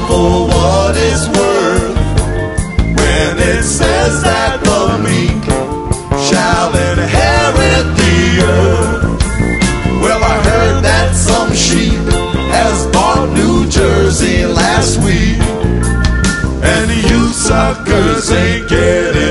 for what it's worth when it says that the meek shall inherit the earth. Well, I heard that some sheep has bought New Jersey last week, and you suckers ain't getting